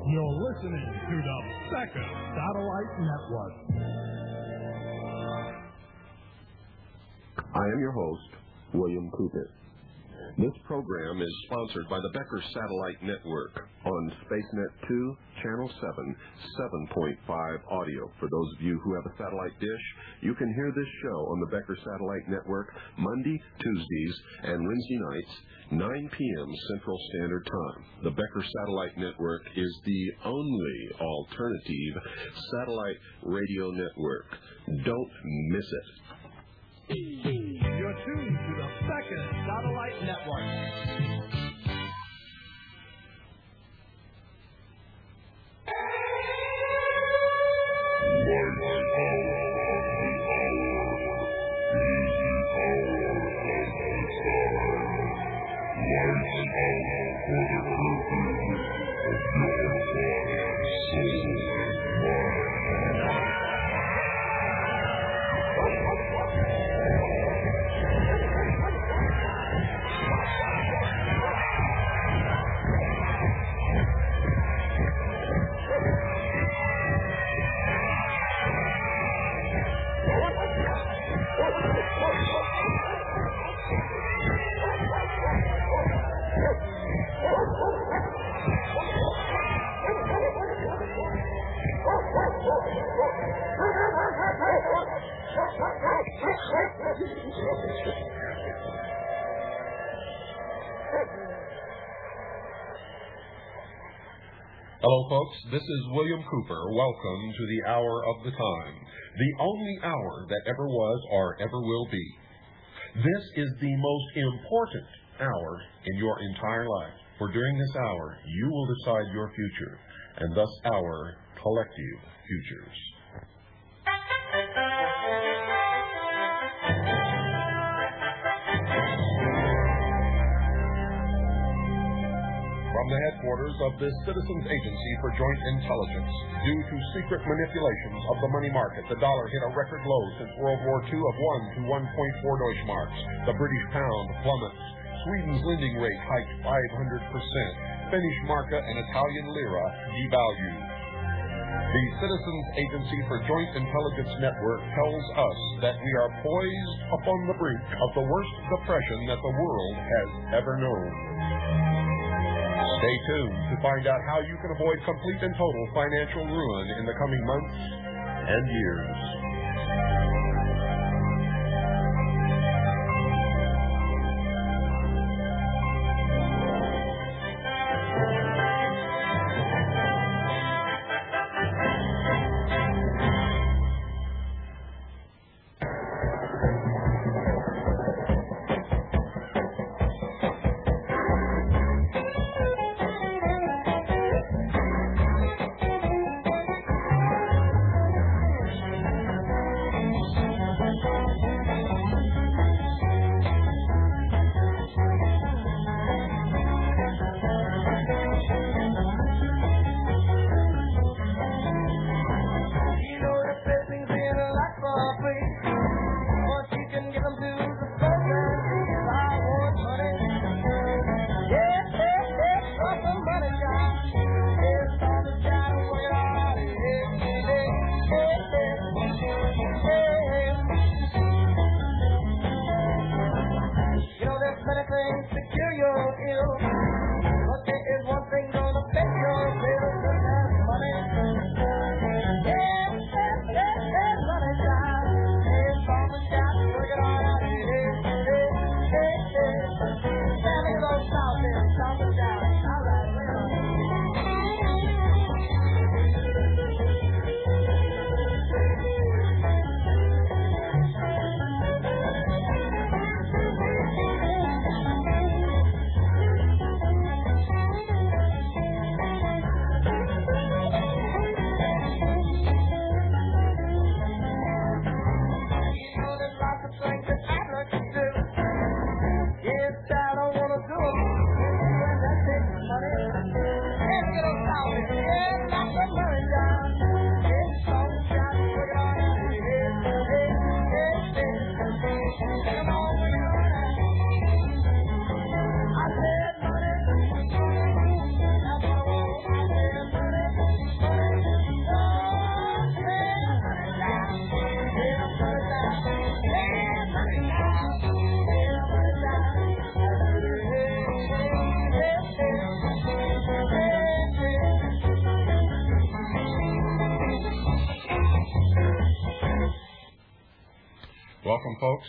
You're listening to the Becker Satellite Network. I am your host, William Cooper. This program is sponsored by the Becker Satellite Network on SpaceNet 2, Channel 7, 7.5 audio. For those of you who have a satellite dish, you can hear this show on the Becker Satellite Network Monday, Tuesdays, and Wednesday nights, 9 p.m. Central Standard Time. The Becker Satellite Network is the only alternative satellite radio network. Don't miss it. You're tuned to the Becker Satellite Network. Hello, folks. This is William Cooper. Welcome to the Hour of the Time, the only hour that ever was or ever will be. This is the most important hour in your entire life, for during this hour, you will decide your future, and thus our collective futures. From the headquarters of this Citizens Agency for Joint Intelligence, due to secret manipulations of the money market, the dollar hit a record low since World War II of 1 to 1.4 Deutschmarks. The British pound plummets. Sweden's lending rate hiked 500%. Finnish marka and Italian lira devalue. The Citizens Agency for Joint Intelligence Network tells us that we are poised upon the brink of the worst depression that the world has ever known. Stay tuned to find out how you can avoid complete and total financial ruin in the coming months and years. Welcome, folks.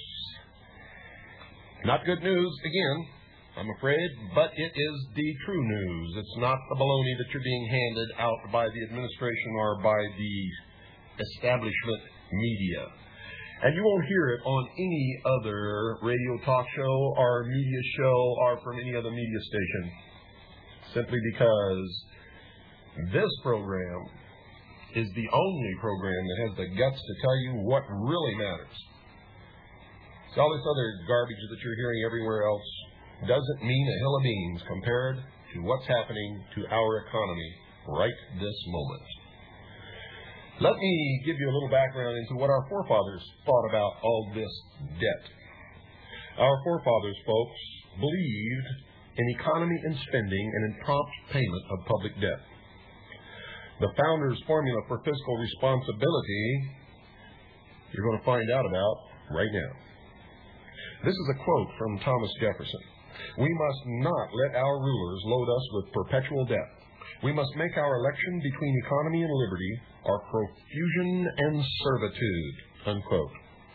Not good news again, I'm afraid, but it is the true news. It's not the baloney that you're being handed out by the administration or by the establishment media. And you won't hear it on any other radio talk show or media show or from any other media station, simply because this program is the only program that has the guts to tell you what really matters. So all this other garbage that you're hearing everywhere else doesn't mean a hill of beans compared to what's happening to our economy right this moment. Let me give you a little background into what our forefathers thought about all this debt. Our forefathers, folks, believed in economy and spending and in prompt payment of public debt. The founders' formula for fiscal responsibility you're going to find out about right now. This is a quote from Thomas Jefferson. We must not let our rulers load us with perpetual debt. We must make our election between economy and liberty our profusion and servitude, unquote.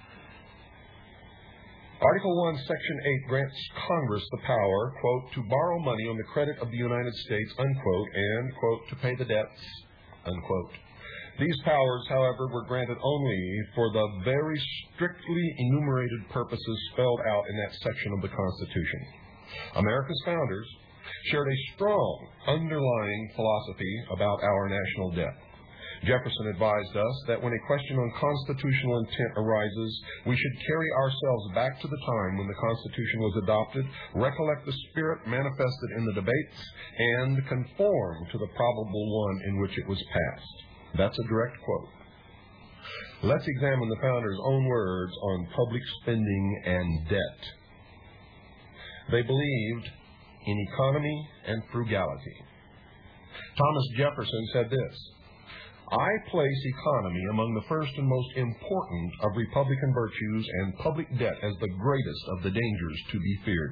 Article 1, Section 8 grants Congress the power, quote, to borrow money on the credit of the United States, unquote, and, quote, to pay the debts, unquote. These powers, however, were granted only for the very strictly enumerated purposes spelled out in that section of the Constitution. America's founders shared a strong underlying philosophy about our national debt. Jefferson advised us that when a question on constitutional intent arises, we should carry ourselves back to the time when the Constitution was adopted, recollect the spirit manifested in the debates, and conform to the probable one in which it was passed. That's a direct quote. Let's examine the founders' own words on public spending and debt. They believed in economy and frugality. Thomas Jefferson said this, I place economy among the first and most important of Republican virtues and public debt as the greatest of the dangers to be feared.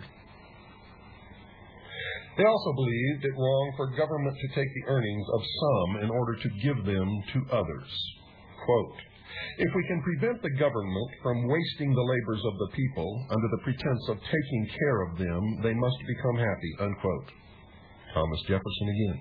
They also believed it wrong for government to take the earnings of some in order to give them to others. Quote, if we can prevent the government from wasting the labors of the people under the pretense of taking care of them, they must become happy, unquote. Thomas Jefferson again.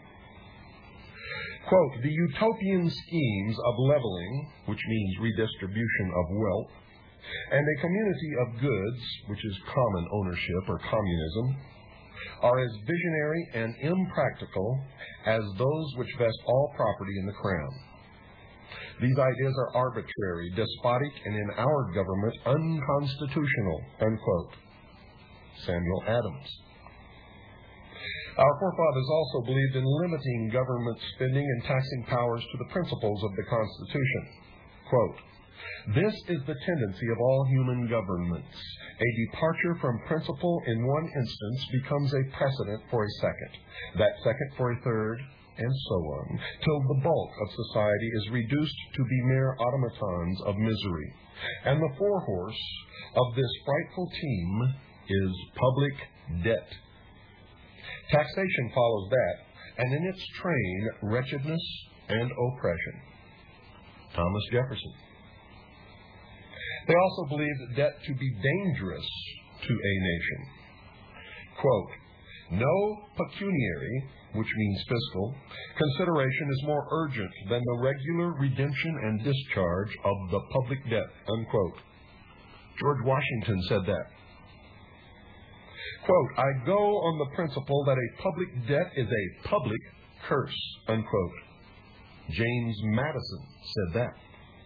Quote, the utopian schemes of leveling, which means redistribution of wealth, and a community of goods, which is common ownership or communism, are as visionary and impractical as those which vest all property in the crown. These ideas are arbitrary, despotic, and in our government unconstitutional, unquote. Samuel Adams. Our forefathers also believed in limiting government spending and taxing powers to the principles of the Constitution. Quote, this is the tendency of all human governments. A departure from principle in one instance becomes a precedent for a second, that second for a third, and so on, till the bulk of society is reduced to be mere automatons of misery. And the forehorse of this frightful team is public debt. Taxation follows that, and in its train, wretchedness and oppression. Thomas Jefferson. They also believed debt to be dangerous to a nation. Quote, no pecuniary, which means fiscal, consideration is more urgent than the regular redemption and discharge of the public debt, unquote. George Washington said that. Quote, I go on the principle that a public debt is a public curse, unquote. James Madison said that.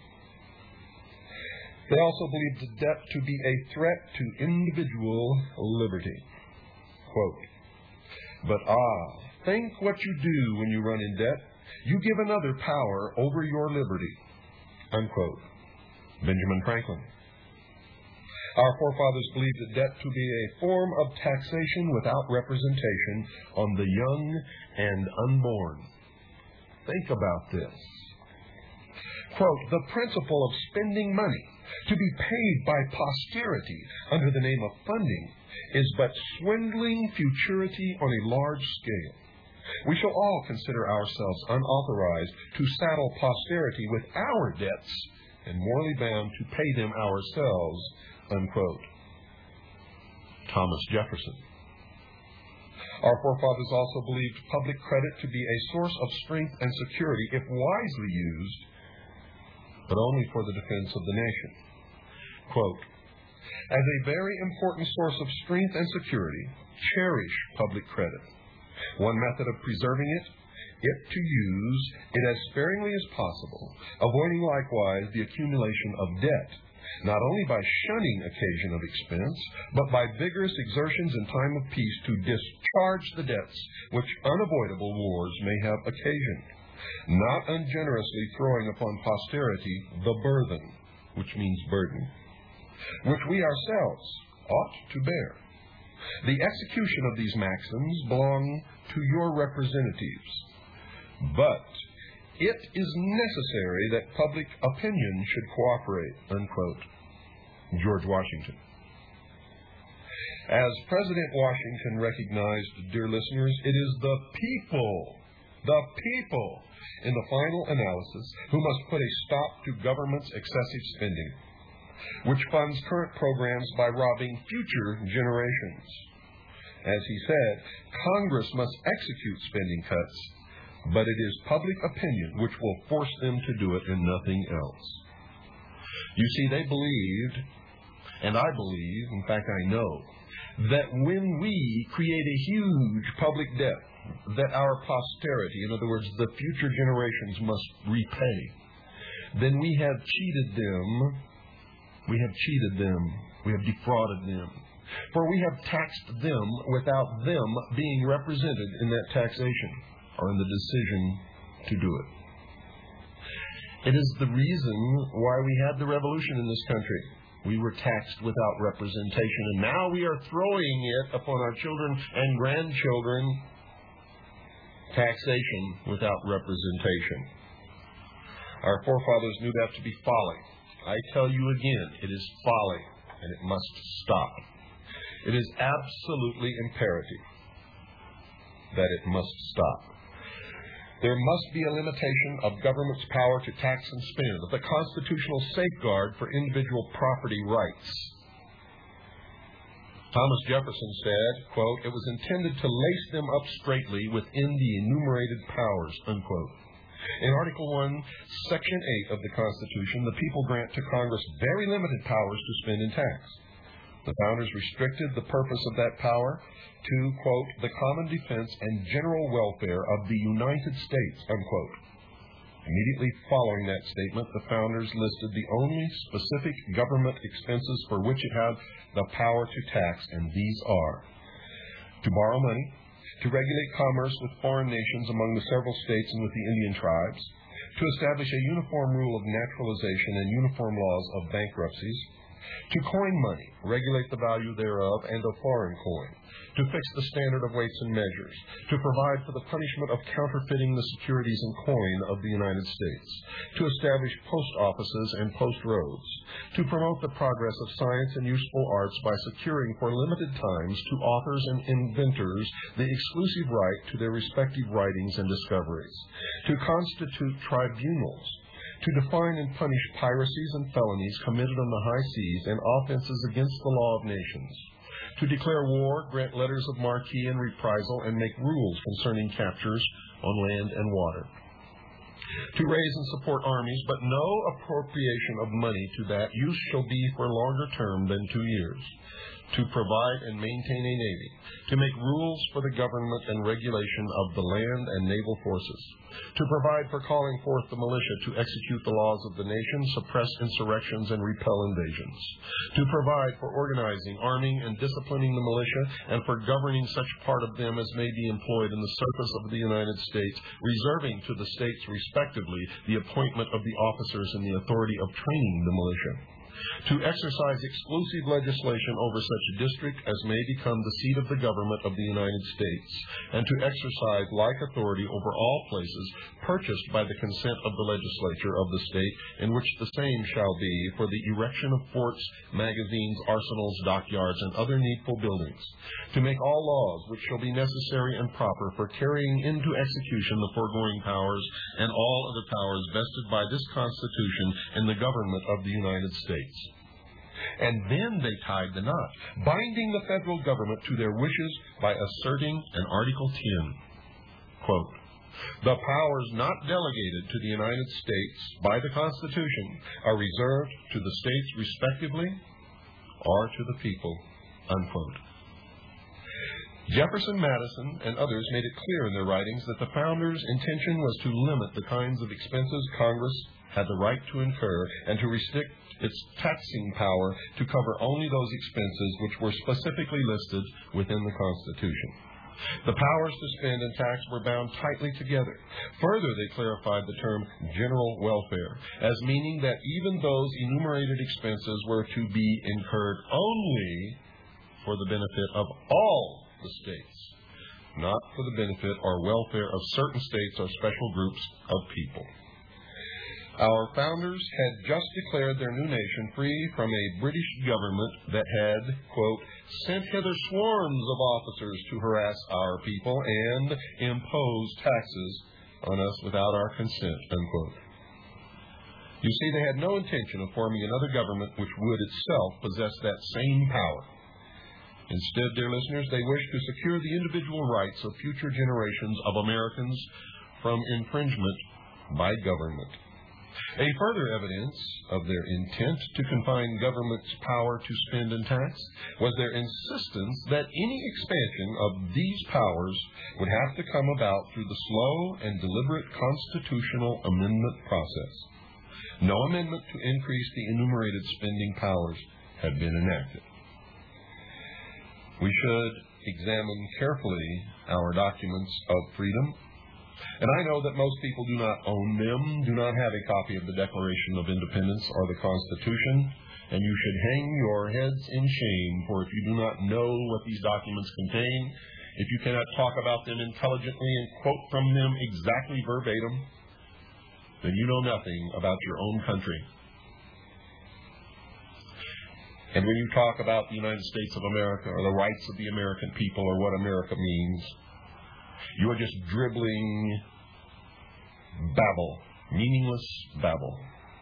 They also believed debt to be a threat to individual liberty. Quote, but think what you do when you run in debt. You give another power over your liberty, unquote. Benjamin Franklin. Our forefathers believed debt to be a form of taxation without representation on the young and unborn. Think about this. Quote, the principle of spending money to be paid by posterity under the name of funding is but swindling futurity on a large scale. We shall all consider ourselves unauthorized to saddle posterity with our debts and morally bound to pay them ourselves, unquote. Thomas Jefferson. Our forefathers also believed public credit to be a source of strength and security if wisely used, but only for the defense of the nation. Quote, as a very important source of strength and security, cherish public credit. One method of preserving it to use it as sparingly as possible, avoiding likewise the accumulation of debt, not only by shunning occasion of expense, but by vigorous exertions in time of peace to discharge the debts which unavoidable wars may have occasioned, not ungenerously throwing upon posterity the burthen, which means burden, which we ourselves ought to bear. The execution of these maxims belong to your representatives, but it is necessary that public opinion should cooperate, unquote. George Washington. As President Washington recognized, dear listeners, it is the people in the final analysis who must put a stop to government's excessive spending, which funds current programs by robbing future generations. As he said, Congress must execute spending cuts, but it is public opinion which will force them to do it and nothing else. You see, they believed, and I believe, in fact I know, that when we create a huge public debt that our posterity, in other words, the future generations must repay, then we have cheated them, we have defrauded them, for we have taxed them without them being represented in that taxation or in the decision to do it. It is the reason why we had the revolution in this country. We were taxed without representation, and now we are throwing it upon our children and grandchildren, taxation without representation. Our forefathers knew that to be folly. I tell you again, it is folly, and it must stop. It is absolutely imperative that it must stop. There must be a limitation of government's power to tax and spend, the constitutional safeguard for individual property rights. Thomas Jefferson said, quote, it was intended to lace them up straightly within the enumerated powers, unquote. In Article 1, Section 8 of the Constitution, the people grant to Congress very limited powers to spend and tax. The founders restricted the purpose of that power to, quote, the common defense and general welfare of the United States, unquote. Immediately following that statement, the founders listed the only specific government expenses for which it had the power to tax, and these are to borrow money, to regulate commerce with foreign nations among the several states and with the Indian tribes, to establish a uniform rule of naturalization and uniform laws of bankruptcies, to coin money, regulate the value thereof and of foreign coin, to fix the standard of weights and measures, to provide for the punishment of counterfeiting the securities and coin of the United States, to establish post offices and post roads, to promote the progress of science and useful arts by securing for limited times to authors and inventors the exclusive right to their respective writings and discoveries, to constitute tribunals, to define and punish piracies and felonies committed on the high seas and offenses against the law of nations, to declare war, grant letters of marque and reprisal, and make rules concerning captures on land and water, to raise and support armies, but no appropriation of money to that use shall be for longer term than 2 years, to provide and maintain a navy, to make rules for the government and regulation of the land and naval forces, to provide for calling forth the militia to execute the laws of the nation, suppress insurrections, and repel invasions, to provide for organizing, arming, and disciplining the militia, and for governing such part of them as may be employed in the service of the United States, reserving to the states respectively the appointment of the officers and the authority of training the militia, to exercise exclusive legislation over such district as may become the seat of the government of the United States, and to exercise like authority over all places purchased by the consent of the legislature of the state in which the same shall be for the erection of forts, magazines, arsenals, dockyards, and other needful buildings, to make all laws which shall be necessary and proper for carrying into execution the foregoing powers and all other powers vested by this Constitution in the government of the United States. And then they tied the knot, binding the federal government to their wishes by asserting in Article 10, quote, "The powers not delegated to the United States by the Constitution are reserved to the states respectively or to the people," unquote. Jefferson, Madison, and others made it clear in their writings that the founders' intention was to limit the kinds of expenses Congress had the right to incur and to restrict its taxing power to cover only those expenses which were specifically listed within the Constitution. The powers to spend and tax were bound tightly together. Further, they clarified the term general welfare as meaning that even those enumerated expenses were to be incurred only for the benefit of all the states, not for the benefit or welfare of certain states or special groups of people. Our founders had just declared their new nation free from a British government that had, quote, "sent hither swarms of officers to harass our people and impose taxes on us without our consent," unquote. You see, they had no intention of forming another government which would itself possess that same power. Instead, dear listeners, they wished to secure the individual rights of future generations of Americans from infringement by government. A further evidence of their intent to confine government's power to spend and tax was their insistence that any expansion of these powers would have to come about through the slow and deliberate constitutional amendment process. No amendment to increase the enumerated spending powers had been enacted. We should examine carefully our documents of freedom. And I know that most people do not own them, do not have a copy of the Declaration of Independence or the Constitution, and you should hang your heads in shame, for if you do not know what these documents contain, if you cannot talk about them intelligently and quote from them exactly verbatim, then you know nothing about your own country. And when you talk about the United States of America or the rights of the American people or what America means, you are just dribbling babble, meaningless babble.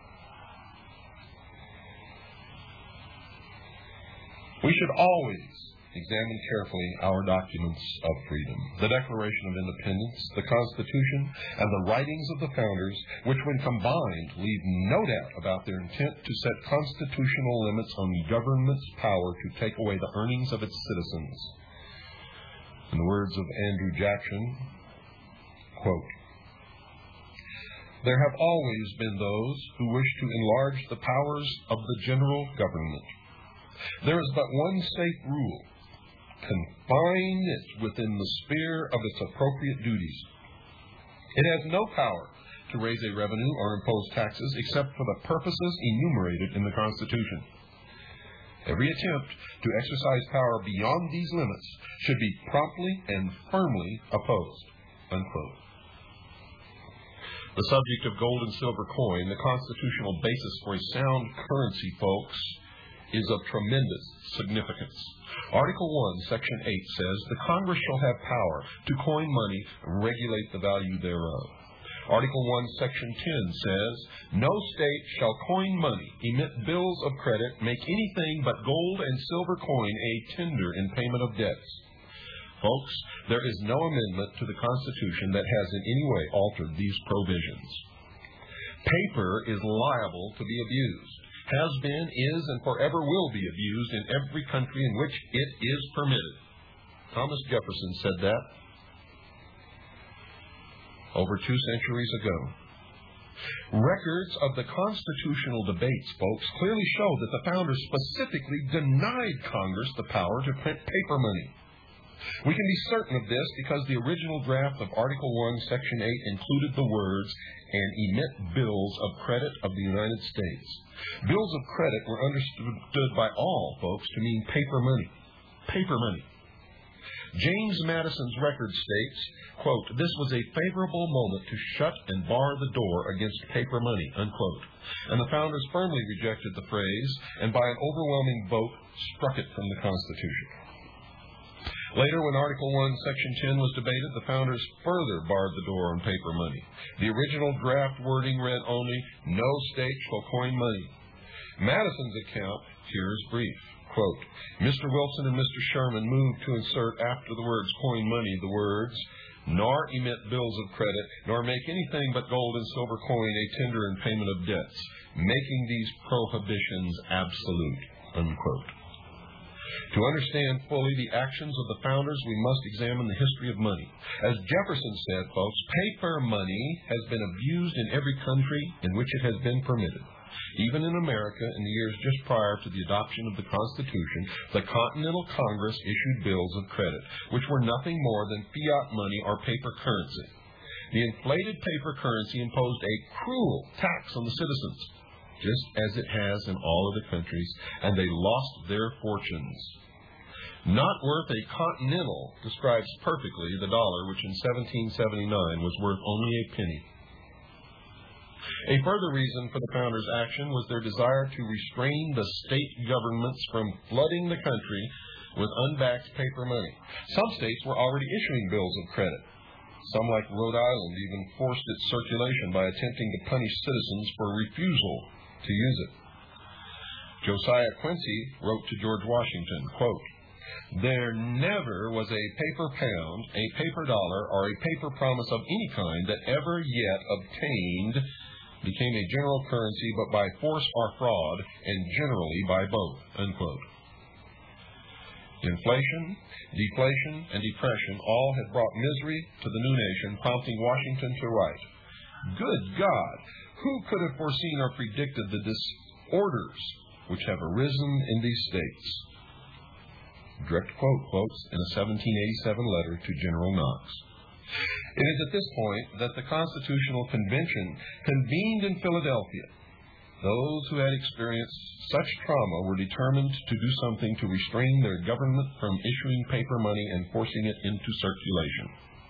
We should always examine carefully our documents of freedom, the Declaration of Independence, the Constitution, and the writings of the founders, which when combined leave no doubt about their intent to set constitutional limits on the government's power to take away the earnings of its citizens. In the words of Andrew Jackson, quote, "There have always been those who wish to enlarge the powers of the general government. There is but one safe rule: confine it within the sphere of its appropriate duties. It has no power to raise a revenue or impose taxes except for the purposes enumerated in the Constitution. Every attempt to exercise power beyond these limits should be promptly and firmly opposed," unquote. The subject of gold and silver coin, the constitutional basis for a sound currency, folks, is of tremendous significance. Article 1, Section 8 says, "The Congress shall have power to coin money and regulate the value thereof." Article 1, Section 10 says, "No state shall coin money, emit bills of credit, make anything but gold and silver coin a tender in payment of debts." Folks, there is no amendment to the Constitution that has in any way altered these provisions. Paper is liable to be abused, has been, is, and forever will be abused in every country in which it is permitted. Thomas Jefferson said that over 2 centuries ago. Records of the constitutional debates, folks, clearly show that the founders specifically denied Congress the power to print paper money. We can be certain of this because the original draft of Article 1, Section 8 included the words, "and emit bills of credit of the United States." Bills of credit were understood by all folks to mean paper money. Paper money. James Madison's record states, quote, "This was a favorable moment to shut and bar the door against paper money," unquote. And the founders firmly rejected the phrase and by an overwhelming vote struck it from the Constitution. Later, when Article 1, Section 10 was debated, the founders further barred the door on paper money. The original draft wording read only, "No state shall coin money." Madison's account here is brief. Quote, "Mr. Wilson and Mr. Sherman moved to insert after the words coin money the words, nor emit bills of credit, nor make anything but gold and silver coin a tender in payment of debts, making these prohibitions absolute," unquote. To understand fully the actions of the founders, we must examine the history of money. As Jefferson said, folks, paper money has been abused in every country in which it has been permitted. Even in America, in the years just prior to the adoption of the Constitution, the Continental Congress issued bills of credit, which were nothing more than fiat money or paper currency. The inflated paper currency imposed a cruel tax on the citizens, just as it has in all other countries, and they lost their fortunes. Not worth a continental describes perfectly the dollar, which in 1779 was worth only a penny. A further reason for the founders' action was their desire to restrain the state governments from flooding the country with unbacked paper money. Some states were already issuing bills of credit. Some, like Rhode Island, even forced its circulation by attempting to punish citizens for refusal to use it. Josiah Quincy wrote to George Washington, quote, "There never was a paper pound, a paper dollar, or a paper promise of any kind that ever yet obtained became a general currency but by force or fraud, and generally by both," unquote. Inflation, deflation, and depression all had brought misery to the new nation, prompting Washington to write, "Good God, who could have foreseen or predicted the disorders which have arisen in these states?" Direct quote, folks, in a 1787 letter to General Knox. It is at this point that the Constitutional Convention convened in Philadelphia. Those who had experienced such trauma were determined to do something to restrain their government from issuing paper money and forcing it into circulation.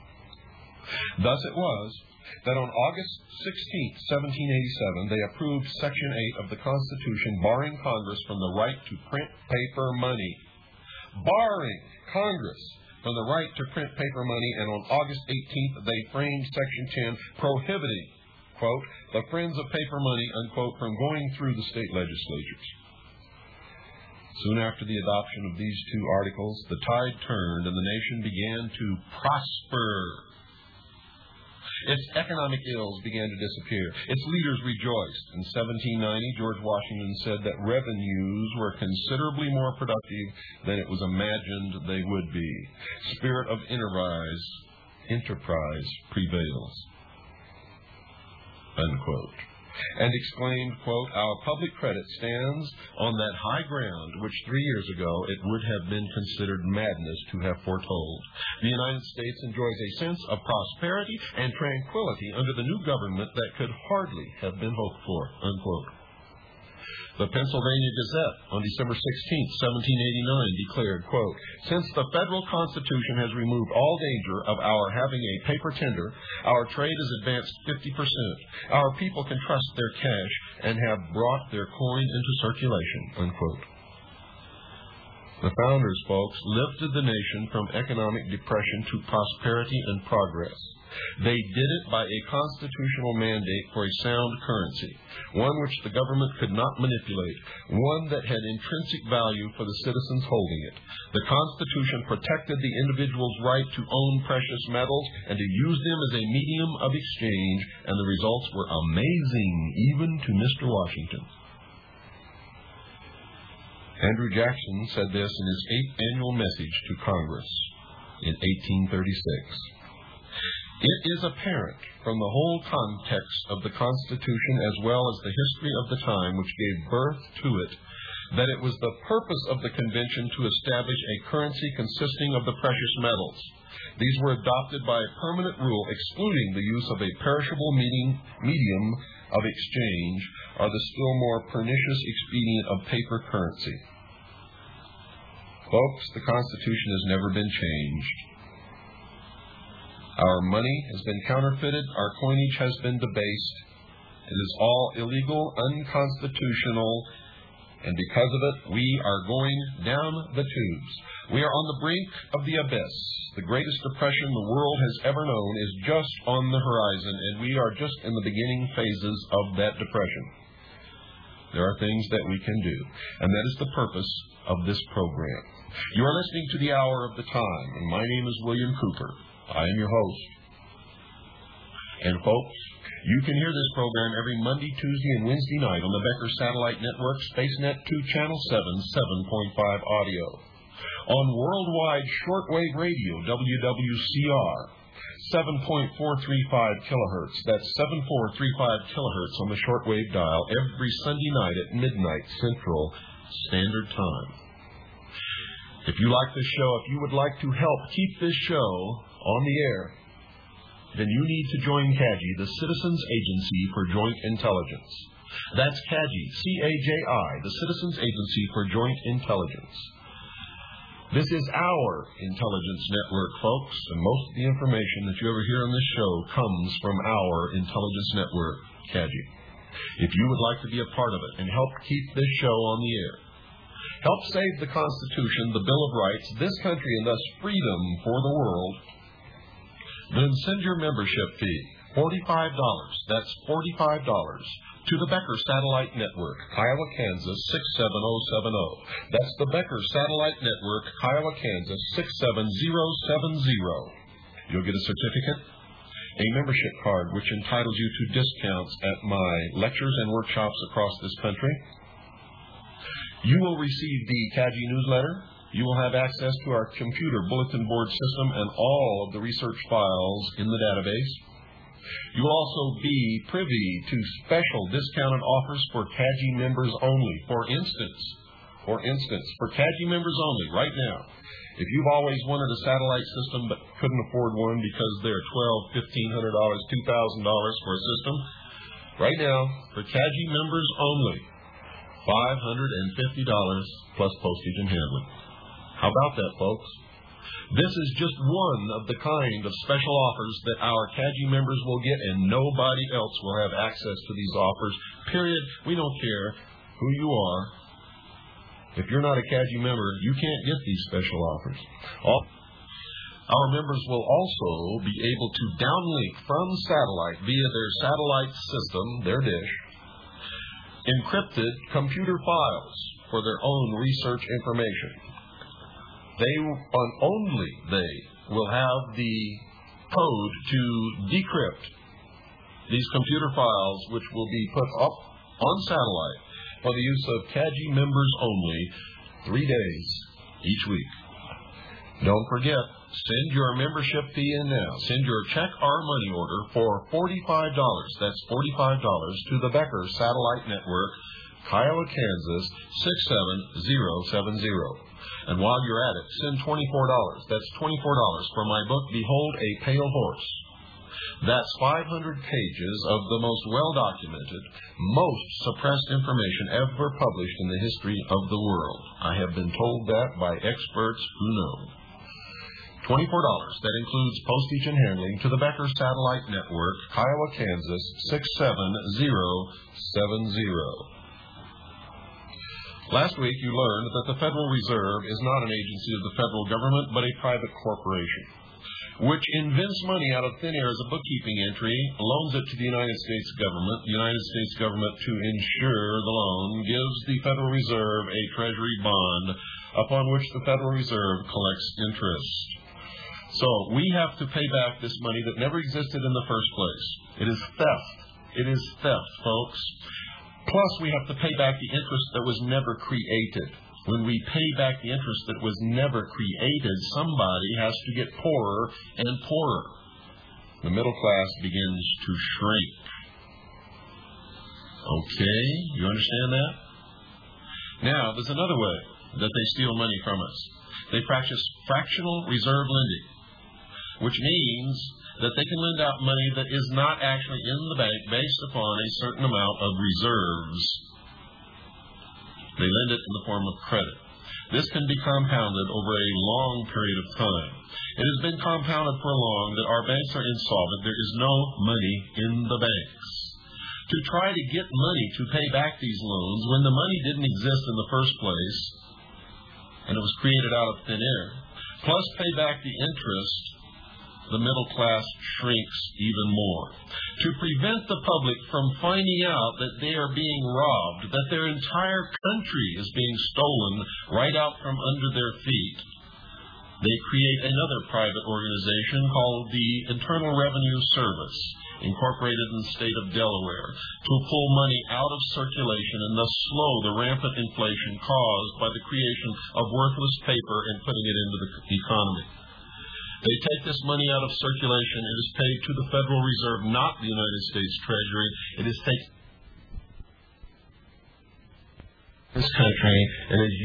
Thus it was that on August 16, 1787, they approved Section 8 of the Constitution, barring Congress from the right to print paper money. Barring Congress from the right to print paper money, and on August 18th, they framed Section 10, prohibiting, quote, "the friends of paper money," unquote, from going through the state legislatures. Soon after the adoption of these two articles, the tide turned and the nation began to prosper. Its economic ills began to disappear. Its leaders rejoiced. In 1790, George Washington said that revenues were considerably more productive than it was imagined they would be. Spirit of enterprise prevails, unquote. And exclaimed, quote, "Our public credit stands on that high ground which 3 years ago it would have been considered madness to have foretold. The United States enjoys a sense of prosperity and tranquility under the new government that could hardly have been hoped for," unquote. The Pennsylvania Gazette on December 16, 1789 declared, quote, "Since the federal Constitution has removed all danger of our having a paper tender, our trade has advanced 50%. Our people can trust their cash and have brought their coin into circulation," unquote. The founders, folks, lifted the nation from economic depression to prosperity and progress. They did it by a constitutional mandate for a sound currency, one which the government could not manipulate, one that had intrinsic value for the citizens holding it. The Constitution protected the individual's right to own precious metals and to use them as a medium of exchange, and the results were amazing even to Mr. Washington. Andrew Jackson said this in his 8th annual message to Congress in 1836. "It is apparent from the whole context of the Constitution as well as the history of the time which gave birth to it that it was the purpose of the convention to establish a currency consisting of the precious metals. These were adopted by a permanent rule excluding the use of a perishable medium of exchange or the still more pernicious expedient of paper currency. Folks, the Constitution has never been changed. Our money has been counterfeited. Our coinage has been debased. It is all illegal, unconstitutional, and because of it, we are going down the tubes. We are on the brink of the abyss. The greatest depression the world has ever known is just on the horizon, and we are just in the beginning phases of that depression. There are things that we can do, and that is the purpose of this program. You are listening to The Hour of the Time, and my name is William Cooper. I am your host. And folks, you can hear this program every Monday, Tuesday, and Wednesday night on the Becker Satellite Network, SpaceNet 2, Channel 7, 7.5 audio. On worldwide shortwave radio, WWCR, 7.435 kilohertz. That's 7.435 kilohertz on the shortwave dial every Sunday night at midnight Central Standard Time. If you like this show, if you would like to help keep this show on the air, then you need to join CAGI, the Citizens Agency for Joint Intelligence. That's CAGI, C-A-J-I, the Citizens Agency for Joint Intelligence. This is our intelligence network, folks, and most of the information that you ever hear on this show comes from our intelligence network, CAGI. If you would like to be a part of it and help keep this show on the air, help save the Constitution, the Bill of Rights, this country, and thus freedom for the world, then send your membership fee, $45, that's $45, to the Becker Satellite Network, Kiowa, Kansas, 67070. That's the Becker Satellite Network, Kiowa, Kansas, 67070. You'll get a certificate, a membership card, which entitles you to discounts at my lectures and workshops across this country. You will receive the CAGI newsletter. You will have access to our computer bulletin board system and all of the research files in the database. You will also be privy to special discounted offers for CAGI members only. For instance, for CAGI members only, right now, if you've always wanted a satellite system but couldn't afford one because they're $1,200, $1,500, $2,000 for a system, right now, for CAGI members only, $550 plus postage and handling. How about that, folks? This is just one of the kind of special offers that our CAGI members will get, and nobody else will have access to these offers, period. We don't care who you are. If you're not a CAGI member, you can't get these special offers. Our members will also be able to downlink from satellite via their satellite system, their dish, encrypted computer files for their own research information. Only they will have the code to decrypt these computer files, which will be put up on satellite for the use of CAGI members only, 3 days each week. Don't forget, send your membership fee in now. Send your check or money order for $45. That's $45 to the Becker Satellite Network, Kiowa, Kansas, 67070. And while you're at it, send $24. That's $24 for my book, Behold a Pale Horse. That's 500 pages of the most well-documented, most suppressed information ever published in the history of the world. I have been told that by experts who know. $24. That includes postage and handling to the Becker Satellite Network, Kiowa, Kansas, 67070. Last week, you learned that the Federal Reserve is not an agency of the federal government, but a private corporation, which invents money out of thin air as a bookkeeping entry, loans it to the United States government. The United States government, to insure the loan, gives the Federal Reserve a treasury bond upon which the Federal Reserve collects interest. So we have to pay back this money that never existed in the first place. It is theft. It is theft, folks. Plus, we have to pay back the interest that was never created. When we pay back the interest that was never created, somebody has to get poorer and poorer. The middle class begins to shrink. Okay, you understand that? Now, there's another way that they steal money from us. They practice fractional reserve lending, which means that they can lend out money that is not actually in the bank based upon a certain amount of reserves. They lend it in the form of credit. This can be compounded over a long period of time. It has been compounded for long that our banks are insolvent. There is no money in the banks. To try to get money to pay back these loans when the money didn't exist in the first place, and it was created out of thin air, plus pay back the interest, the middle class shrinks even more. To prevent the public from finding out that they are being robbed, that their entire country is being stolen right out from under their feet, they create another private organization called the Internal Revenue Service, incorporated in the state of Delaware, to pull money out of circulation and thus slow the rampant inflation caused by the creation of worthless paper and putting it into the economy. They take this money out of circulation. It is paid to the Federal Reserve, not the United States Treasury. It is taken this country and is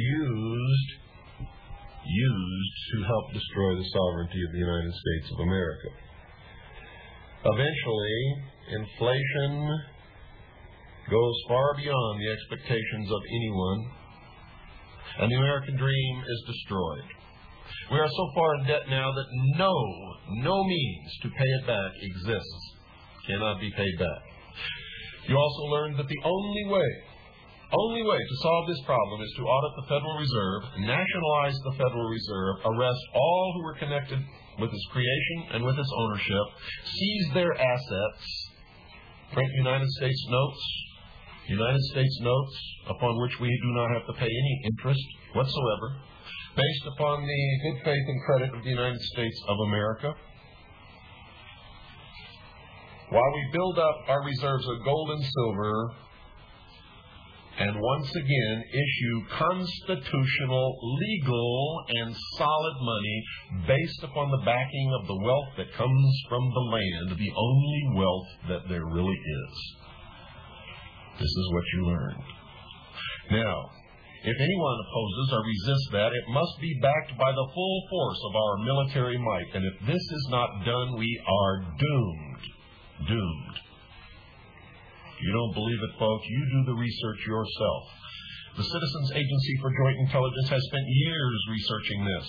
used to help destroy the sovereignty of the United States of America. Eventually, inflation goes far beyond the expectations of anyone, and the American dream is destroyed. We are so far in debt now that no means to pay it back exists, cannot be paid back. You also learned that the only way to solve this problem is to audit the Federal Reserve, nationalize the Federal Reserve, arrest all who were connected with its creation and with its ownership, seize their assets, print United States notes upon which we do not have to pay any interest whatsoever, based upon the good faith and credit of the United States of America, while we build up our reserves of gold and silver, and once again issue constitutional, legal, and solid money based upon the backing of the wealth that comes from the land, the only wealth that there really is. This is what you learned. Now, if anyone opposes or resists that, it must be backed by the full force of our military might. And if this is not done, we are doomed. Doomed. You don't believe it, folks? You do the research yourself. The Citizens Agency for Joint Intelligence has spent years researching this.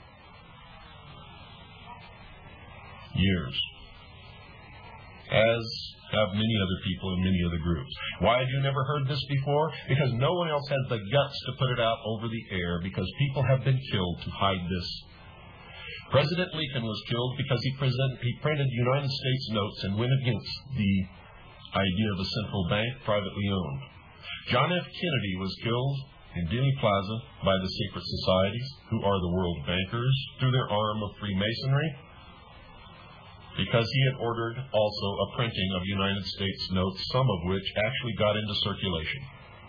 Years. As have many other people in many other groups. Why have you never heard this before? Because no one else has the guts to put it out over the air, because people have been killed to hide this. President Lincoln was killed because he printed United States notes and went against the idea of a central bank privately owned. John F. Kennedy was killed in Dealey Plaza by the secret societies, who are the world bankers, through their arm of Freemasonry, because he had ordered also a printing of United States notes, some of which actually got into circulation.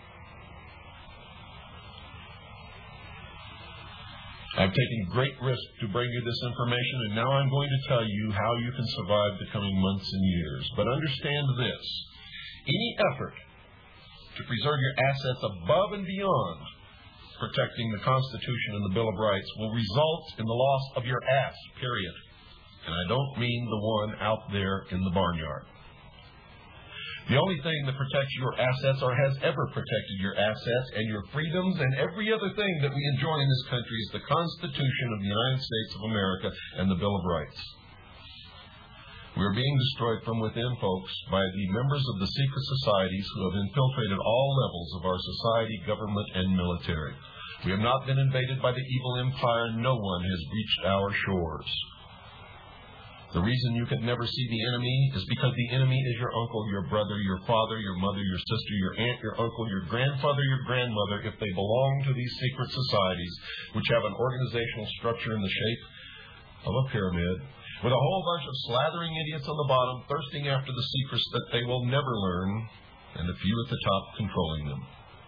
I've taken great risk to bring you this information, and now I'm going to tell you how you can survive the coming months and years. But understand this: any effort to preserve your assets above and beyond protecting the Constitution and the Bill of Rights will result in the loss of your ass, period. And I don't mean the one out there in the barnyard. The only thing that protects your assets, or has ever protected your assets and your freedoms and every other thing that we enjoy in this country, is the Constitution of the United States of America and the Bill of Rights. We're being destroyed from within, folks, by the members of the secret societies who have infiltrated all levels of our society, government, and military. We have not been invaded by the evil empire. No one has reached our shores. The reason you can never see the enemy is because the enemy is your uncle, your brother, your father, your mother, your sister, your aunt, your uncle, your grandfather, your grandmother, if they belong to these secret societies, which have an organizational structure in the shape of a pyramid, with a whole bunch of slathering idiots on the bottom, thirsting after the secrets that they will never learn, and a few at the top controlling them.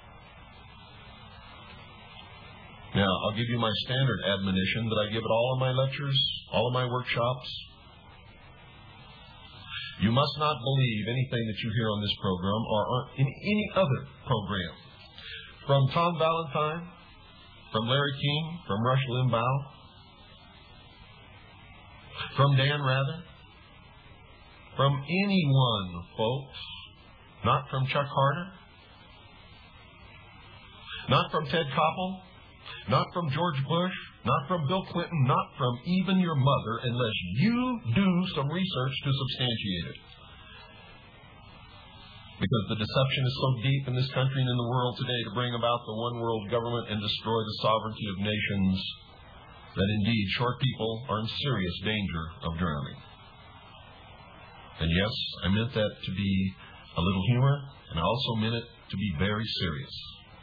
Now, I'll give you my standard admonition that I give at all of my lectures, all of my workshops. You must not believe anything that you hear on this program or in any other program. from Tom Valentine, from Larry King, from Rush Limbaugh, from Dan Rather, from anyone, folks, not from Chuck Harder, not from Ted Koppel, not from George Bush, not from Bill Clinton, not from even your mother, unless you do some research to substantiate it. Because the deception is so deep in this country and in the world today to bring about the one world government and destroy the sovereignty of nations that indeed short people are in serious danger of drowning. And yes, I meant that to be a little humor, and I also meant it to be very serious.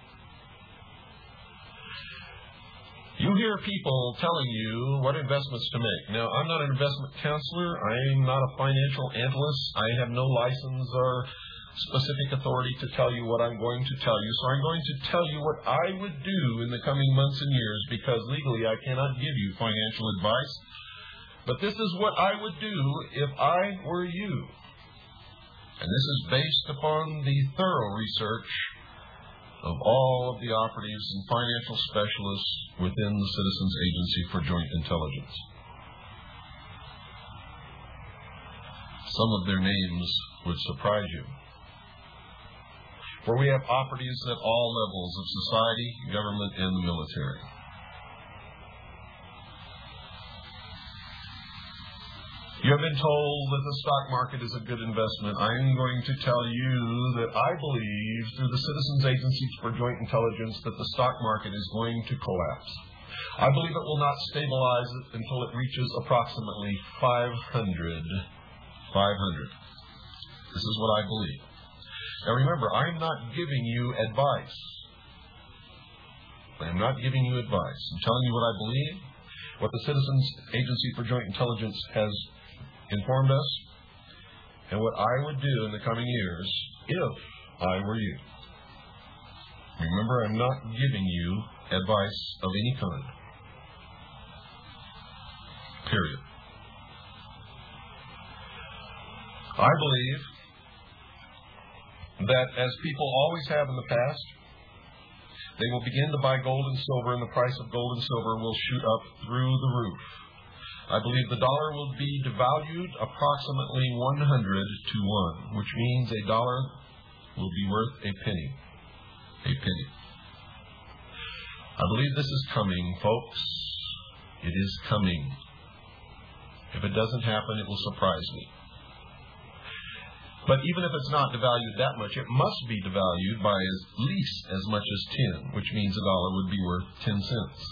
You hear people telling you what investments to make. Now, I'm not an investment counselor. I'm not a financial analyst. I have no license or specific authority to tell you what I'm going to tell you. So I'm going to tell you what I would do in the coming months and years, because legally I cannot give you financial advice. But this is what I would do if I were you. And this is based upon the thorough research of all of the operatives and financial specialists within the Citizens Agency for Joint Intelligence. Some of their names would surprise you. For we have operatives at all levels of society, government, and the military. You have been told that the stock market is a good investment. I'm going to tell you that I believe through the Citizens Agency for Joint Intelligence that the stock market is going to collapse. I believe it will not stabilize it until it reaches approximately 500. This is what I believe. Now remember, I'm not giving you advice. I'm not giving you advice. I'm telling you what I believe, what the Citizens Agency for Joint Intelligence has informed us, and what I would do in the coming years if I were you. Remember, I'm not giving you advice of any kind. Period. I believe that, as people always have in the past, they will begin to buy gold and silver, and the price of gold and silver will shoot up through the roof. I believe the dollar will be devalued approximately 100 to 1, which means a dollar will be worth a penny. A penny. I believe this is coming, folks. It is coming. If it doesn't happen, it will surprise me. But even if it's not devalued that much, it must be devalued by at least as much as 10, which means a dollar would be worth 10 cents.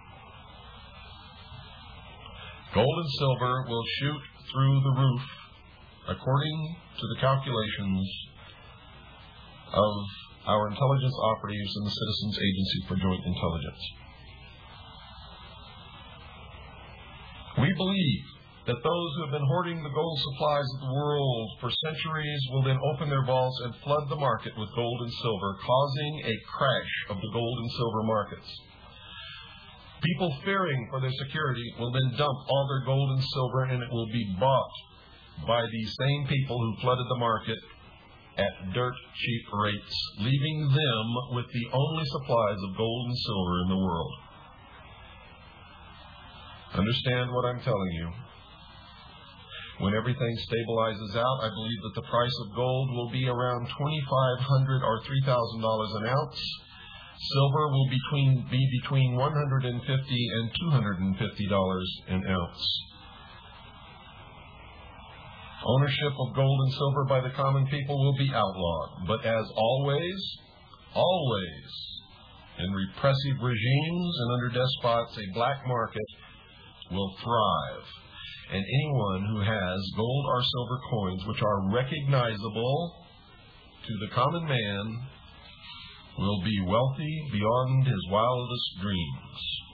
Gold and silver will shoot through the roof according to the calculations of our intelligence operatives in the Citizens Agency for Joint Intelligence. We believe that those who have been hoarding the gold supplies of the world for centuries will then open their vaults and flood the market with gold and silver, causing a crash of the gold and silver markets. People fearing for their security will then dump all their gold and silver, and it will be bought by these same people who flooded the market at dirt cheap rates, leaving them with the only supplies of gold and silver in the world. Understand what I'm telling you. When everything stabilizes out, I believe that the price of gold will be around $2,500 or $3,000 an ounce. Silver will be between $150 and $250 an ounce. Ownership of gold and silver by the common people will be outlawed. But as always, in repressive regimes and under despots, a black market will thrive. And anyone who has gold or silver coins which are recognizable to the common man will be wealthy beyond his wildest dreams.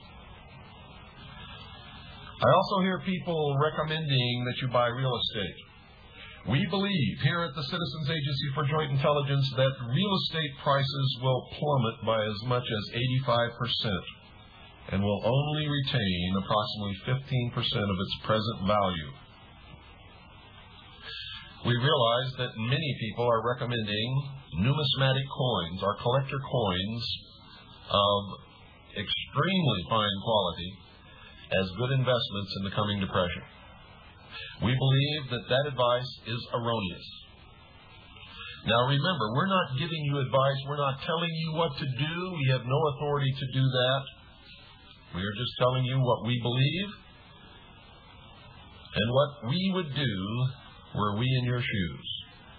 I also hear people recommending that you buy real estate. We believe here at the Citizens Agency for Joint Intelligence that real estate prices will plummet by as much as 85% and will only retain approximately 15% of its present value. we realize that many people are recommending numismatic coins or collector coins of extremely fine quality as good investments in the coming depression. We believe that that advice is erroneous. Now remember, we're not giving you advice. We're not telling you what to do. We have no authority to do that. We are just telling you what we believe and what we would do were we in your shoes.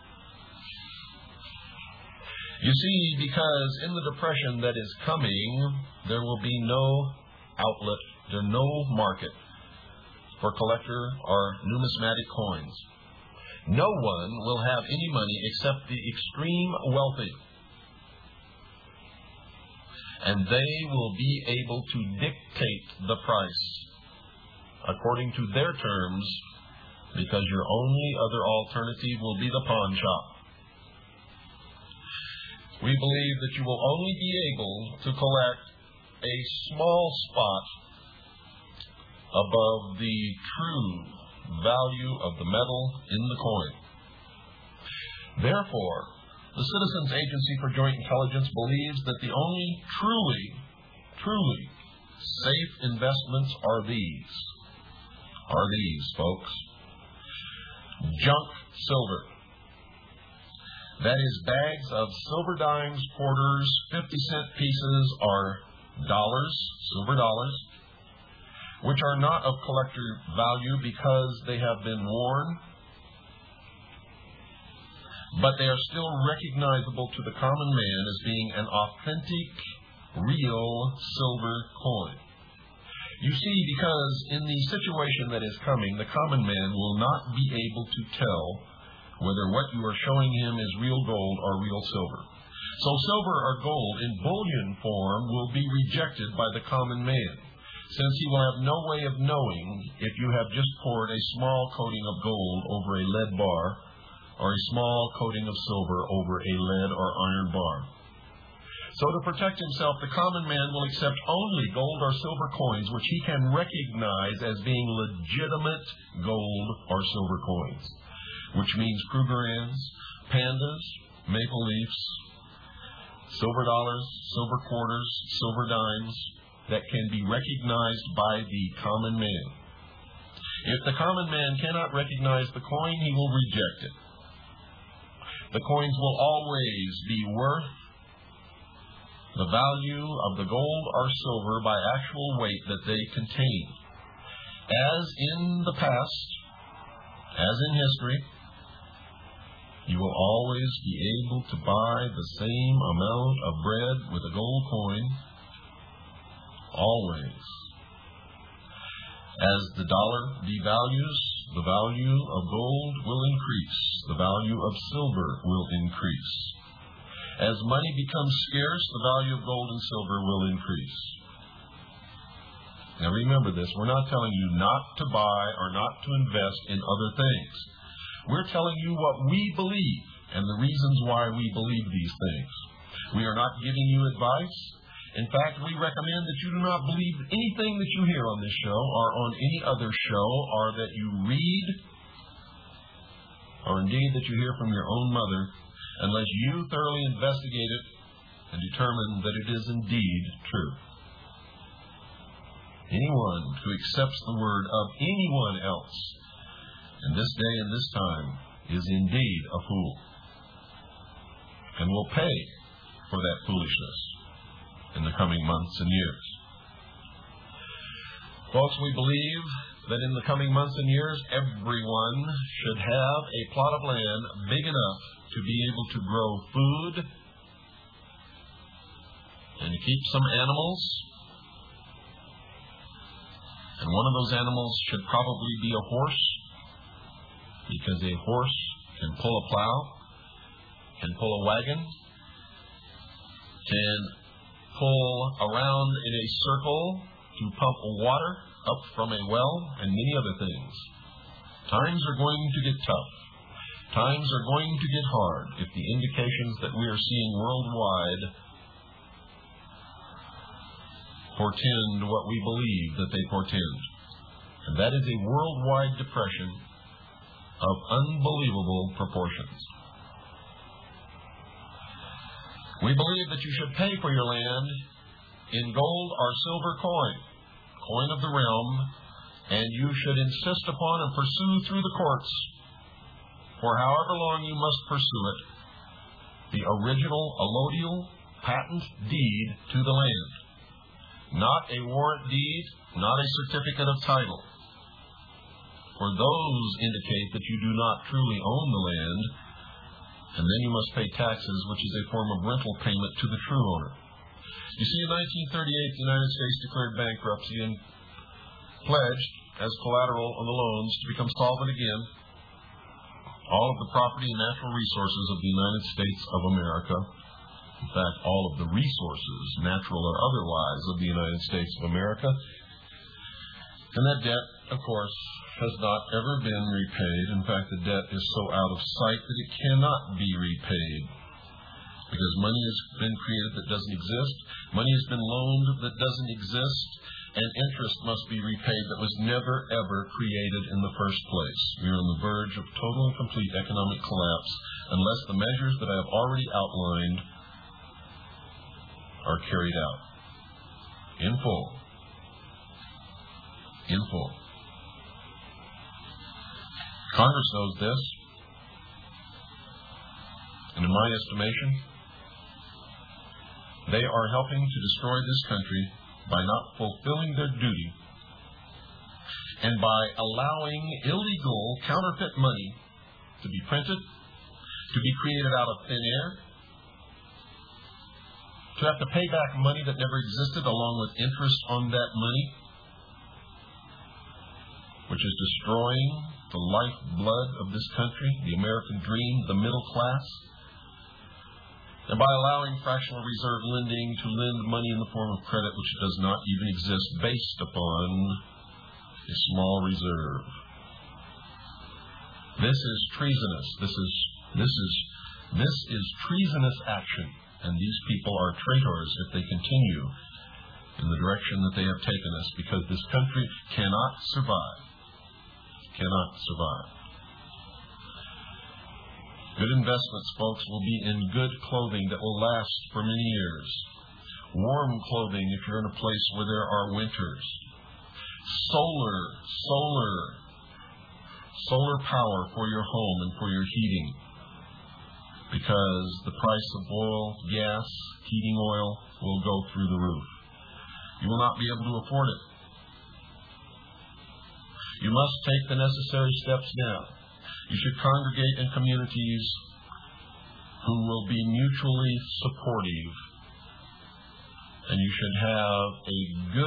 You see, because in the depression that is coming, there will be no outlet, there's no market for collector or numismatic coins. No one will have any money except the extreme wealthy. And they will be able to dictate the price according to their terms, because your only other alternative will be the pawn shop. We believe that you will only be able to collect a small spot above the true value of the metal in the coin. Therefore, the Citizens Agency for Joint Intelligence believes that the only truly safe investments are these, folks. Junk silver. That is bags of silver dimes, quarters, 50-cent pieces, or dollars, silver dollars, which are not of collector value because they have been worn, but they are still recognizable to the common man as being an authentic, real silver coin. You see, because in the situation that is coming, the common man will not be able to tell whether what you are showing him is real gold or real silver. So silver or gold in bullion form will be rejected by the common man, since he will have no way of knowing if you have just poured a small coating of gold over a lead bar or a small coating of silver over a lead or iron bar. So to protect himself, the common man will accept only gold or silver coins which he can recognize as being legitimate gold or silver coins, which means Krugerrands, pandas, maple leafs, silver dollars, silver quarters, silver dimes that can be recognized by the common man. If the common man cannot recognize the coin, he will reject it. The coins will always be worth the value of the gold or silver by actual weight that they contain. As in the past, as in history, you will always be able to buy the same amount of bread with a gold coin, always. As the dollar devalues, the value of gold will increase, the value of silver will increase. As money becomes scarce, the value of gold and silver will increase. Now remember this, we're not telling you not to buy or not to invest in other things. We're telling you what we believe and the reasons why we believe these things. We are not giving you advice. In fact, we recommend that you do not believe anything that you hear on this show or on any other show, or that you read, or indeed that you hear from your own mother, unless you thoroughly investigate it and determine that it is indeed true. Anyone who accepts the word of anyone else in this day and this time is indeed a fool, and will pay for that foolishness in the coming months and years. Folks, we believe that in the coming months and years, everyone should have a plot of land big enough to be able to grow food and to keep some animals. And one of those animals should probably be a horse, because a horse can pull a plow, can pull a wagon, can pull around in a circle to pump water up from a well, and many other things. Times are going to get tough. Times are going to get hard if the indications that we are seeing worldwide portend what we believe that they portend. And that is a worldwide depression of unbelievable proportions. We believe that you should pay for your land in gold or silver coin of the realm, and you should insist upon and pursue through the courts, for however long you must pursue it, the original allodial patent deed to the land. Not a warrant deed, not a certificate of title. For those indicate that you do not truly own the land, and then you must pay taxes, which is a form of rental payment to the true owner. You see, in 1938, the United States declared bankruptcy and pledged, as collateral on the loans, to become solvent again, all of the property and natural resources of the United States of America. In fact, all of the resources, natural or otherwise, of the United States of America. And that debt, of course, has not ever been repaid. In fact, the debt is so out of sight that it cannot be repaid. Because money has been created that doesn't exist, money has been loaned that doesn't exist, and interest must be repaid that was never, ever created in the first place. We are on the verge of total and complete economic collapse unless the measures that I have already outlined are carried out in full. In full. Congress knows this, and in my estimation, they are helping to destroy this country by not fulfilling their duty and by allowing illegal counterfeit money to be printed, to be created out of thin air, to have to pay back money that never existed along with interest on that money, which is destroying the lifeblood of this country, the American dream, the middle class. And by allowing fractional reserve lending to lend money in the form of credit which does not even exist based upon a small reserve. This is treasonous. This is treasonous action. And these people are traitors if they continue in the direction that they have taken us, because this country cannot survive. Cannot survive. Good investments, folks, will be in good clothing that will last for many years. Warm clothing if you're in a place where there are winters. Solar power for your home and for your heating. Because the price of oil, gas, heating oil will go through the roof. You will not be able to afford it. You must take the necessary steps now. You should congregate in communities who will be mutually supportive. And you should have a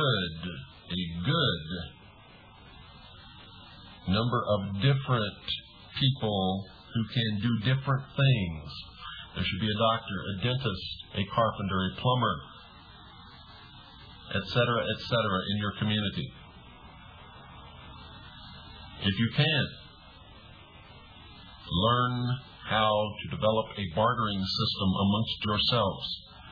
good number of different people who can do different things. There should be a doctor, a dentist, a carpenter, a plumber, etc., in your community. If you can, learn how to develop a bartering system amongst yourselves.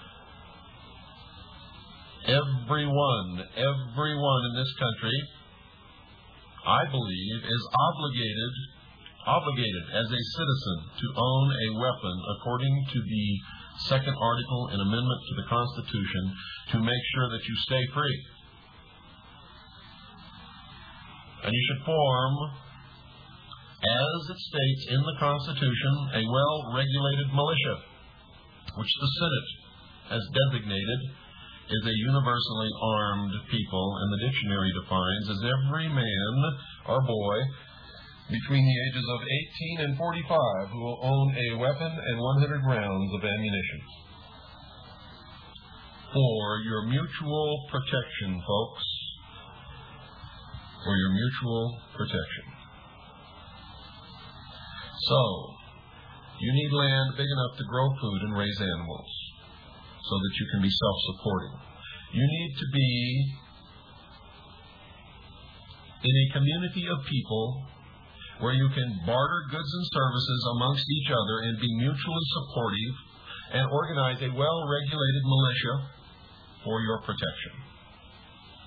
Everyone in this country, I believe, is obligated as a citizen to own a weapon according to the second article and amendment to the Constitution to make sure that you stay free. And you should form, as it states in the Constitution, a well-regulated militia, which the Senate has designated is a universally armed people, and the dictionary defines as every man or boy between the ages of 18 and 45 who will own a weapon and 100 rounds of ammunition. For your mutual protection, folks. For your mutual protection. So, you need land big enough to grow food and raise animals so that you can be self-supporting. You need to be in a community of people where you can barter goods and services amongst each other and be mutually supportive and organize a well-regulated militia for your protection.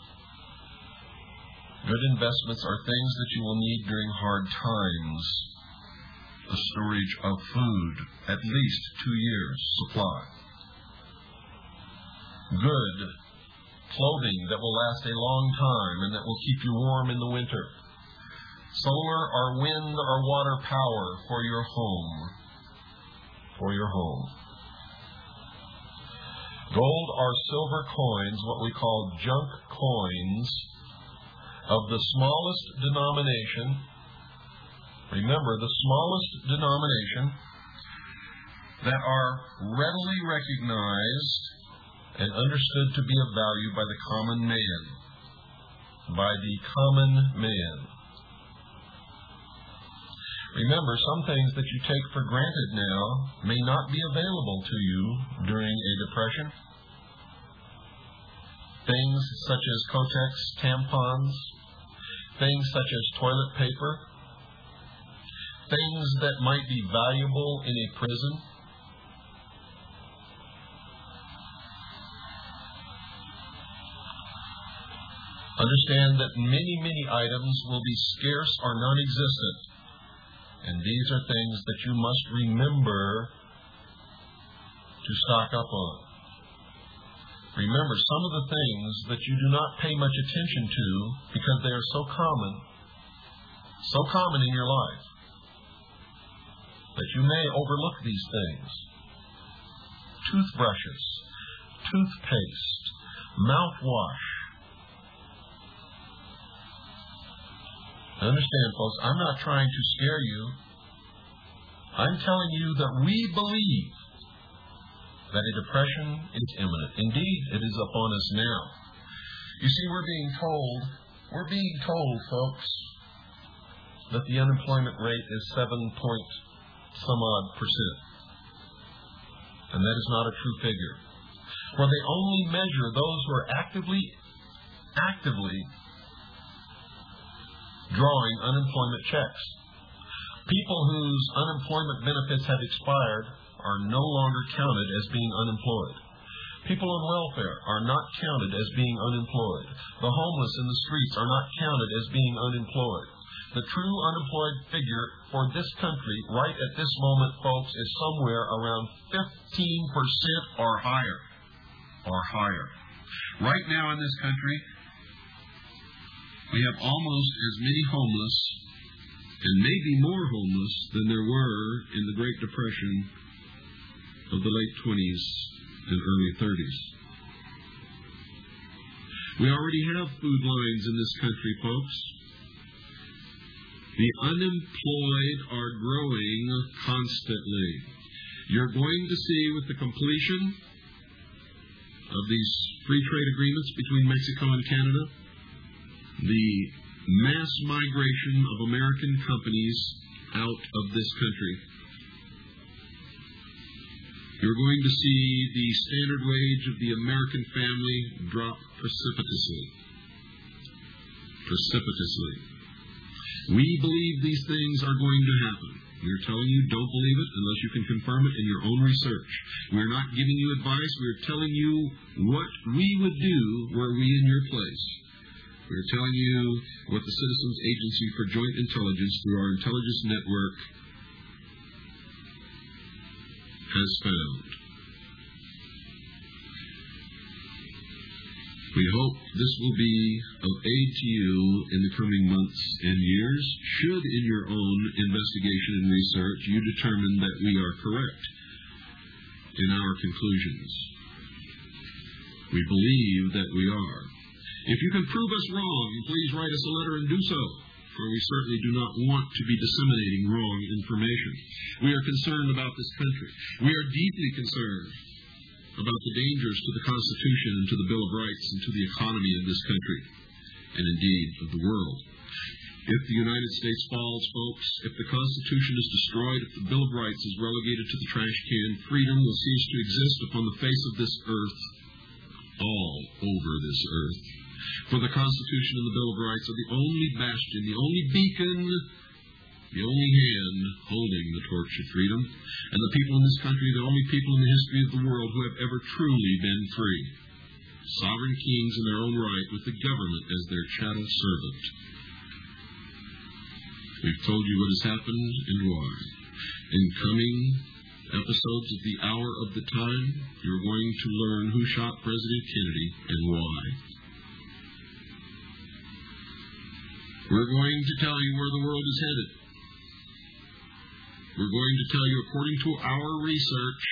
Good investments are things that you will need during hard times. the storage of food, at least 2 years' supply. Good clothing that will last a long time and that will keep you warm in the winter. Solar or wind or water power for your home. For your home. Gold or silver coins, what we call junk coins, of the smallest denomination. Remember, the smallest denomination that are readily recognized and understood to be of value by the common man. By the common man. Remember, some things that you take for granted now may not be available to you during a depression. Things such as Kotex tampons, things such as toilet paper, things that might be valuable in a prison. Understand that many items will be scarce or non-existent. And these are things that you must remember to stock up on. Remember, some of the things that you do not pay much attention to because they are so common in your life, that you may overlook these things. Toothbrushes, toothpaste, mouthwash. Understand, folks, I'm not trying to scare you. I'm telling you that we believe that a depression is imminent. Indeed, it is upon us now. You see, we're being told, folks, that the unemployment rate is 7-point-some-odd%. And that is not a true figure. For they only measure those who are actively drawing unemployment checks. People whose unemployment benefits have expired are no longer counted as being unemployed. People on welfare are not counted as being unemployed. The homeless in the streets are not counted as being unemployed. The true unemployed figure for this country right at this moment, folks, is somewhere around 15% or higher. Right now in this country, we have almost as many homeless, and maybe more homeless, than there were in the Great Depression of the late 20s and early 30s. We already have food lines in this country, folks. The unemployed are growing constantly. You're going to see with the completion of these free trade agreements between Mexico and Canada, the mass migration of American companies out of this country. You're going to see the standard wage of the American family drop precipitously. We believe these things are going to happen. We're telling you don't believe it unless you can confirm it in your own research. We're not giving you advice. We're telling you what we would do were we in your place. We're telling you what the Citizens Agency for Joint Intelligence through our intelligence network has found. We hope this will be of aid to you in the coming months and years, should in your own investigation and research you determine that we are correct in our conclusions. We believe that we are. If you can prove us wrong, please write us a letter and do so, for we certainly do not want to be disseminating wrong information. We are concerned about this country. We are deeply concerned about the dangers to the Constitution and to the Bill of Rights and to the economy of this country, and indeed of the world. If the United States falls, folks, if the Constitution is destroyed, if the Bill of Rights is relegated to the trash can, freedom will cease to exist upon the face of this earth, all over this earth. For the Constitution and the Bill of Rights are the only bastion, the only beacon, the only hand holding the torch of freedom. And the people in this country are the only people in the history of the world who have ever truly been free. Sovereign kings in their own right, with the government as their chattel servant. We've told you what has happened and why. In coming episodes of The Hour of the Time, you're going to learn who shot President Kennedy and why. We're going to tell you where the world is headed. We're going to tell you, according to our research,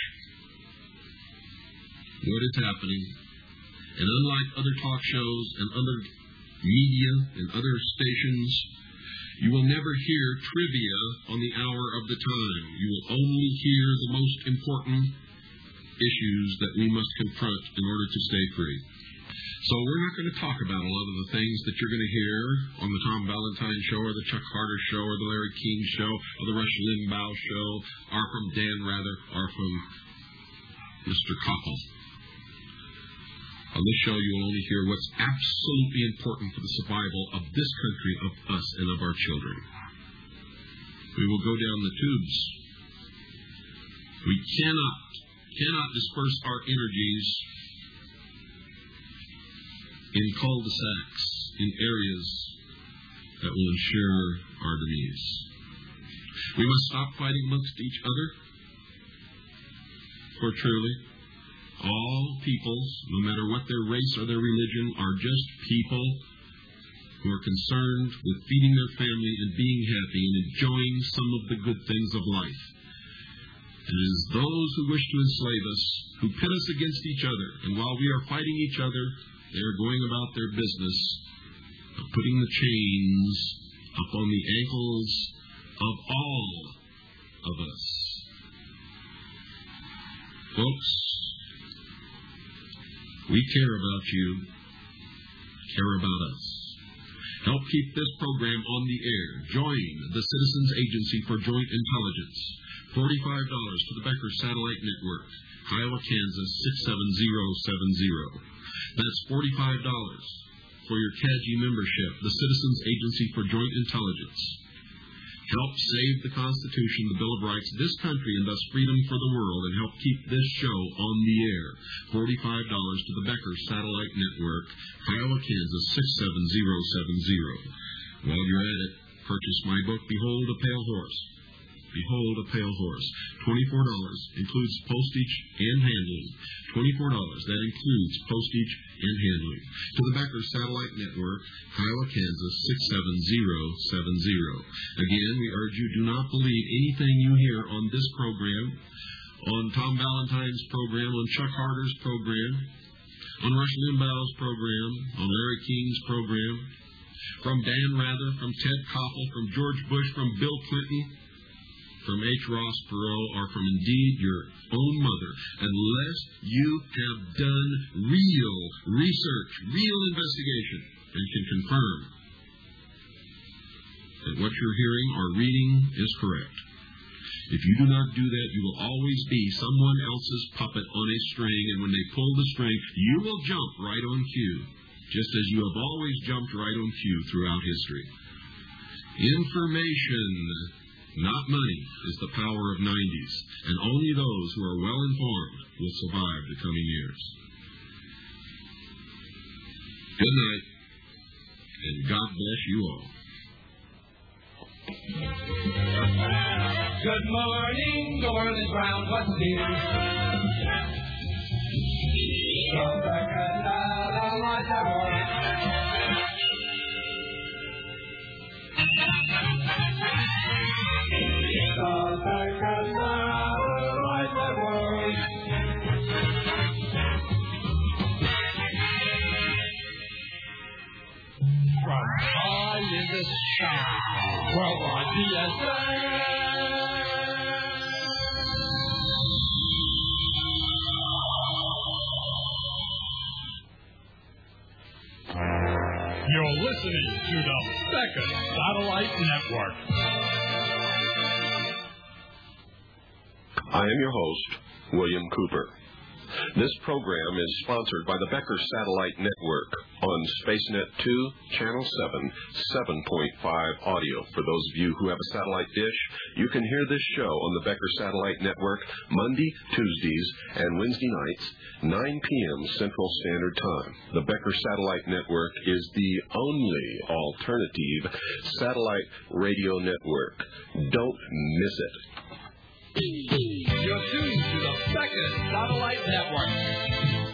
what is happening. And unlike other talk shows and other media and other stations, you will never hear trivia on the hour of the time. You will only hear the most important issues that we must confront in order to stay free. So we're not going to talk about a lot of the things that you're going to hear on the Tom Valentine Show or the Chuck Carter Show or the Larry King Show or the Rush Limbaugh Show or from Dan Rather or from Mr. Koppel. On this show, you will only hear what's absolutely important for the survival of this country, of us, and of our children. We will go down the tubes. We cannot disperse our energies in cul-de-sacs, in areas that will ensure our demise. We must stop fighting amongst each other, for truly, all peoples, no matter what their race or their religion, are just people who are concerned with feeding their family and being happy and enjoying some of the good things of life. And it is those who wish to enslave us, who pit us against each other, and while we are fighting each other, they are going about their business of putting the chains up on the ankles of all of us. Folks, we care about you, care about us. Help keep this program on the air. Join the Citizens Agency for Joint Intelligence. $45 to the Becker Satellite Network, Kiowa, Kansas 67070. That's $45 for your CAGI membership, the Citizens Agency for Joint Intelligence. Help save the Constitution, the Bill of Rights, this country, and thus freedom for the world, and help keep this show on the air. $45 to the Becker Satellite Network, Kiowa, Kansas 67070. While you're at it, purchase my book, Behold a Pale Horse. Behold a Pale Horse. $24 includes postage and handling. $24. That includes postage and handling. To the Becker Satellite Network, Kiowa, Kansas 67070. Again, we urge you, do not believe anything you hear on this program, on Tom Valentine's program, on Chuck Carter's program, on Rush Limbaugh's program, on Larry King's program, from Dan Rather, from Ted Koppel, from George Bush, from Bill Clinton, from H. Ross Perot, or from indeed your own mother, unless you have done real research, real investigation, and can confirm that what you're hearing or reading is correct. If you do not do that, you will always be someone else's puppet on a string, and when they pull the string, you will jump right on cue, just as you have always jumped right on cue throughout history. Information, not money, is the power of 90s, and only those who are well informed will survive the coming years. Good night, and God bless you all. Good morning, Dorothy Brown, what's new? Come back and I like that boy. Come back and I like that boy. From all in the sky, worldwide PSA. You're listening to the Becker Satellite Network. I am your host, William Cooper. This program is sponsored by the Becker Satellite Network on SpaceNet 2, Channel 7, 7.5 audio. For those of you who have a satellite dish, you can hear this show on the Becker Satellite Network Monday, Tuesdays, and Wednesday nights, 9 p.m. Central Standard Time. The Becker Satellite Network is the only alternative satellite radio network. Don't miss it. You're tuned to the Becker Satellite Network.